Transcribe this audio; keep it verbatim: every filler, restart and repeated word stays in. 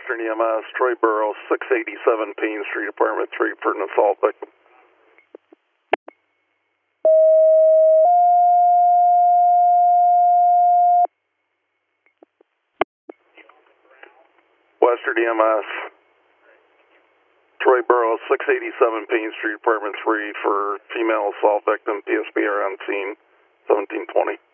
Western E M S, Troy Borough, six eighty-seven Payne Street, Apartment three for an assault victim. Western E M S, Troy Borough, six eighty-seven Payne Street, Apartment three for female assault victim, P S B R on scene, seventeen twenty.